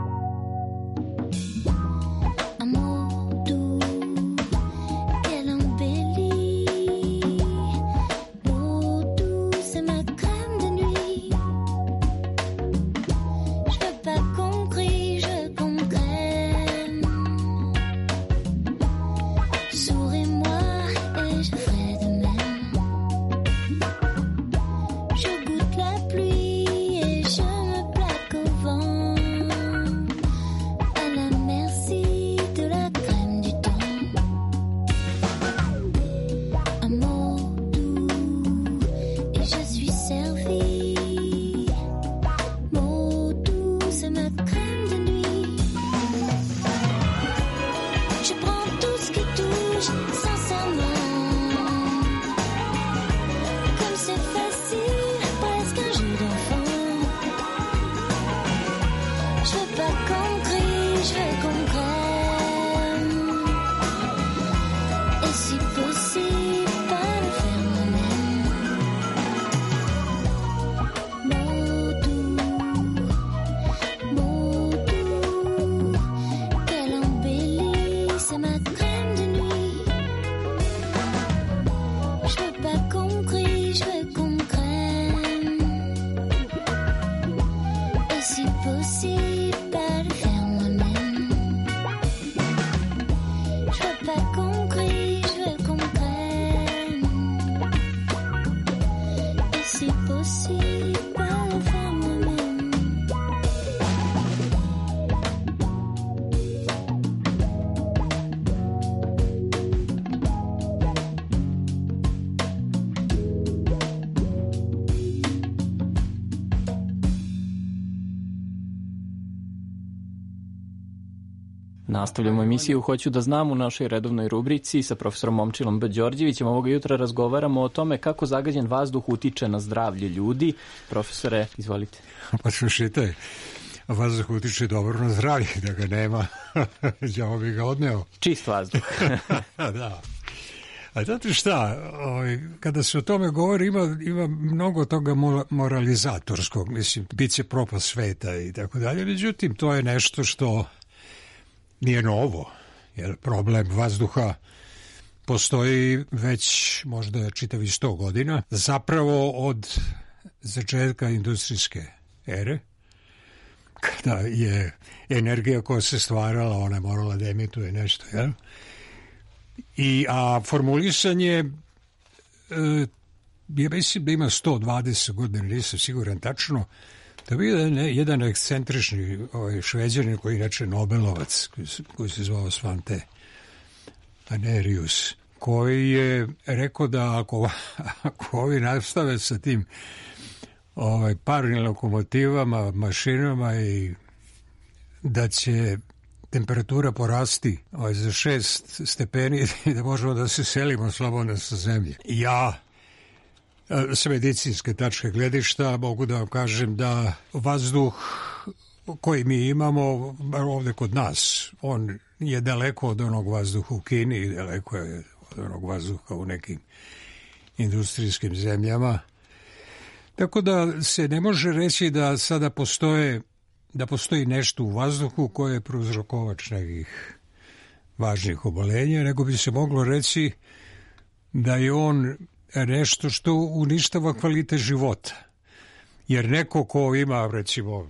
Nastavljamo emisiju Hoću da znam u našoj redovnoj rubrici sa profesorom Momčilom Beđorđevićem. Ovoga jutra razgovaramo o tome kako zagađen vazduh utiče na zdravlje ljudi. Profesore, izvolite. Pa slušajte, vazduh utiče dobro na zdravlje, da ga nema, đavo bi ga odneo. Čist vazduh. Da. A znate šta, kada se o tome govori ima mnogo toga moralizatorskog, mislim, bit će propast sveta i tako dalje, međutim, to je nešto što nije novo Jer problem vazduha postoji već možda čitavi 100 godina, zapravo od začetka industrijske ere, kada je energija koja se stvarala, ona je morala da emituje nešto, jel? A formulisanje ja mislim da ima 120 godina, nisam siguran tačno, da bi jedan ekscentrični Šveđanin koji je inače Nobelovac, koji se zvao Svante Anerius, koji je rekao da ako ovi nastave sa tim parnim lokomotivama, mašinama i da će temperatura porasti za 6 stepeni i da možemo da se selimo slobodno sa zemlje. Ja s medicinske tačke gledišta mogu da vam kažem da vazduh koji mi imamo ovde kod nas, on je daleko od onog vazduha u Kini i daleko je od onog vazduha u nekim industrijskim zemljama. Tako da se ne može reći da sada postoji nešto u vazduhu koje je prouzrokovač nekih važnih obolenja, nego bi se moglo reći da je on nešto što uništava kvalitet života. Jer neko ko ima, recimo,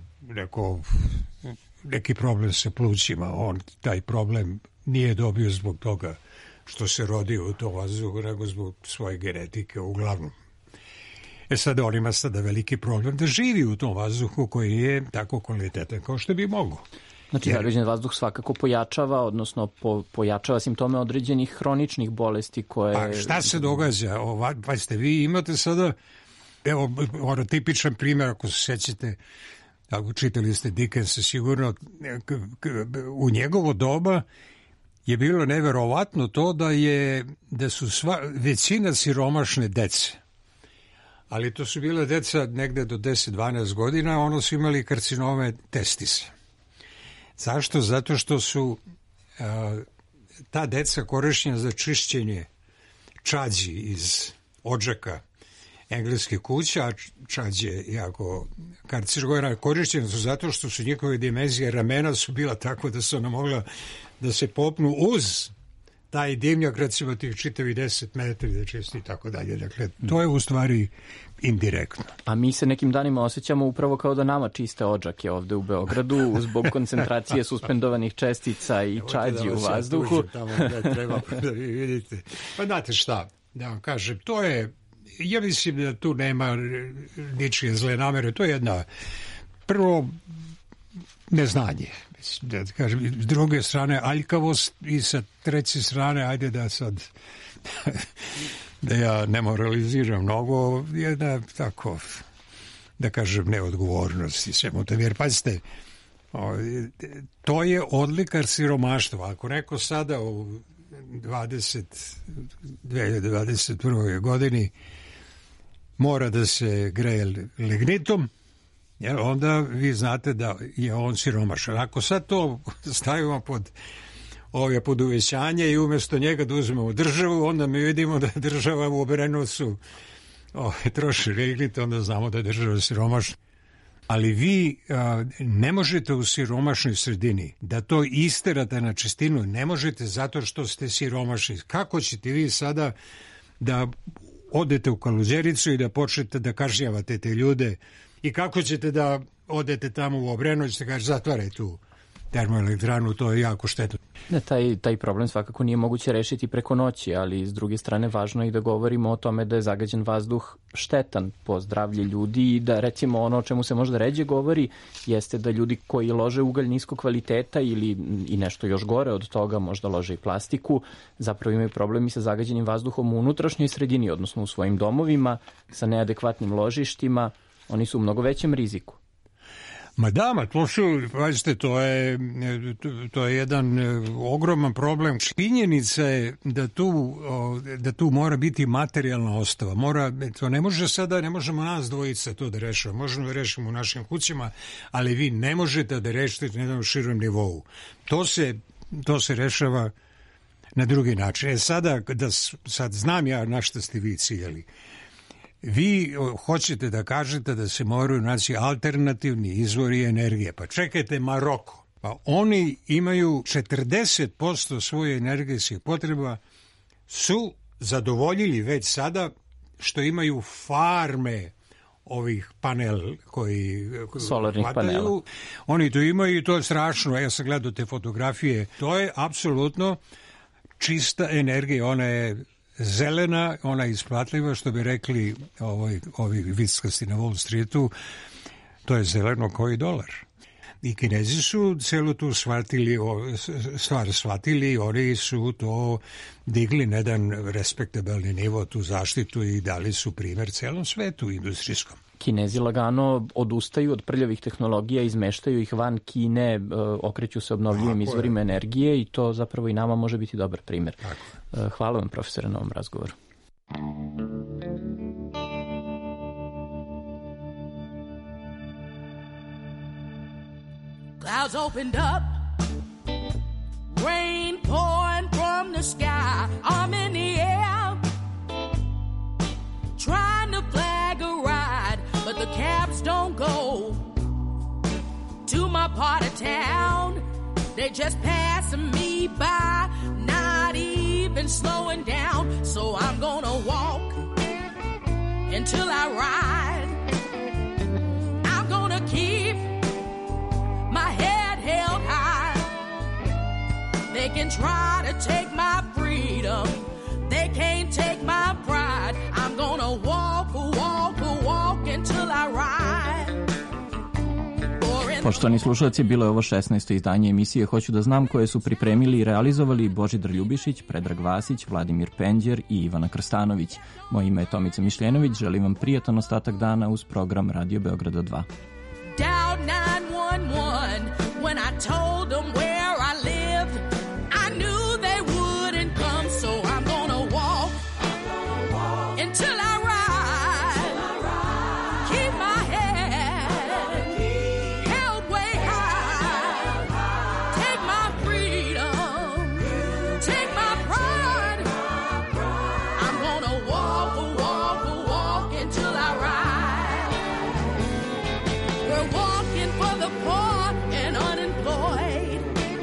neki problem sa plućima, on taj problem nije dobio zbog toga što se rodio u tom vazduhu, nego zbog svoje genetike uglavnom. Sada on ima sada veliki problem da živi u tom vazduhu koji je tako kvalitetan kao što bi mogao. Znači, zagađen vazduh svakako pojačava, odnosno pojačava simptome određenih hroničnih bolesti koje... A šta se događa? Pazite, vi imate sada, evo, tipičan primjer, ako se sećate, ako čitali ste Dickensa, sigurno, u njegovo doba je bilo neverovatno to da su većina siromašne dece, ali to su bile deca negde do 10-12 godina, ono su imali karcinome testisa. Zašto? Zato što su ta deca korišćena za čišćenje čađi iz odžaka engleskih kuća, čađe jako karcinogena, korišćena su zato što su njihove dimenzije ramena su bila tako da su ona mogla da se popnu uz taj dimnjak, recimo tih čitavi 10 metri da čisti i tako dalje. Dakle, to je u stvari indirektno. A mi se nekim danima osjećamo upravo kao da nama čiste odžake ovde u Beogradu zbog koncentracije suspendovanih čestica i čađi u vazduhu. Tamo gde treba da vi vidite. Pa znate šta, da vam kažem, to je, ja mislim da tu nema ničije zle namere, to je jedna, prvo, neznanje. Da kažem, s druge strane aljkavost i sa treće strane, ajde da sad da ja ne moraliziram mnogo, jedna tako, da kažem, neodgovornost i svemu to. Jer pazite, to je odlika siromaštva. Ako neko sada u 2021. godini mora da se greje lignitom, jer onda vi znate da je on siromašan. Ako sad to stavimo pod uvećanje i umjesto njega da uzmemo državu, onda mi vidimo da država u Obrenovcu troši lignit, onda znamo da je država siromašna. Ali vi ne možete u siromašnoj sredini da to isterate na čistinu, ne možete zato što ste siromašni. Kako ćete vi sada da odete u Kaluđericu i da počnete da kažnjavate te ljude i kako ćete da odete tamo u Obrenovac i kaže zatvaraj tu termoelektranu, to je jako štetno. Ne, taj problem svakako nije moguće rešiti preko noći, ali s druge strane važno je i da govorimo o tome da je zagađen vazduh štetan po zdravlje ljudi i da recimo ono o čemu se možda ređe govori jeste da ljudi koji lože ugalj niskog kvaliteta ili i nešto još gore od toga, možda lože i plastiku, zapravo imaju problemi sa zagađenim vazduhom u unutrašnjoj sredini, odnosno u svojim domovima, sa neadekvatnim ložištima, oni su u mnogo većem riziku. Ma da, pazite, to je jedan ogroman problem. Činjenica je da tu mora biti materijalna ostava. To ne možemo nas dvojica to da rešimo. Možemo da rešimo u našim kućama, ali vi ne možete da rešite na jednom širom nivou. To se rešava na drugi način. Sad znam ja na što ste vi ciljali. Vi hoćete da kažete da se moraju naći alternativni izvori energije. Pa čekajte, Maroko. Pa oni imaju 40% svoje energetskih potreba su zadovoljili već sada što imaju farme ovih solarnih panela. Oni to imaju i to je strašno. Ja sam gledao te fotografije. To je apsolutno čista energija. Ona je zelena, ona je isplatljiva, što bi rekli ovi vickasti na Wall Streetu. To je zeleno koji dolar. I Kinezi su celu tu stvar shvatili, oni su to digli na jedan respektabilni nivo, tu zaštitu, i dali su primjer celom svetu industrijskom. Kinezi lagano odustaju od prljavih tehnologija, izmeštaju ih van Kine, okreću se obnovljivim izvorima energije i to zapravo i nama može biti dobar primjer. Hvala vam, profesore, na ovom razgovoru. Clouds opened up, rain pouring from the sky. I'm in the air, trying to flag a ride, but the cabs don't go to my part of town. They just passing me by, not even slowing down. So I'm gonna walk until I ride. I'm gonna keep my head held high. They can try to take my freedom, they can't take my pride. I'm gonna walk, walk, walk until I ride. Poštovani slušalci, bilo je ovo 16. izdanje emisije Hoću da znam, koje su pripremili i realizovali Božidar Ljubišić, Predrag Vasić, Vladimir Penđer i Ivana Krstanović. Moje ime je Tomica Mišljenović, želim vam prijatan ostatak dana uz program Radio Beograda 2. Dialed 911 when I told them where I lived. I knew they wouldn't come, so I'm gonna walk until I ride. Keep my head held way high. Take my freedom, take my pride. I'm gonna walk, walk, walk until I ride. We're walking for the poor and unemployed,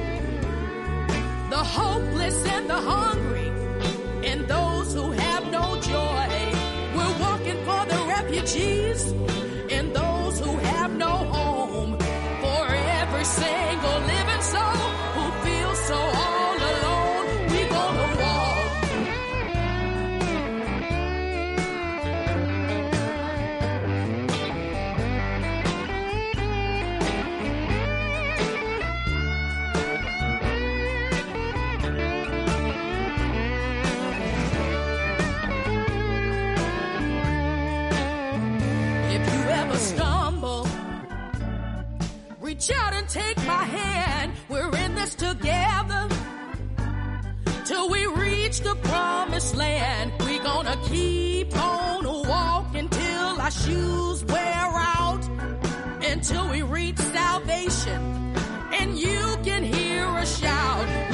the hopeless and the hungry, and those who have no joy. We're walking for the refugees and those who have no home, for every single living soul who feels so all alone. We gonna walk. If you ever stumble, reach out and take my hand. We're in this together till we reach the promised land. We're gonna keep on walking till our shoes wear out, until we reach salvation and you can hear us shout.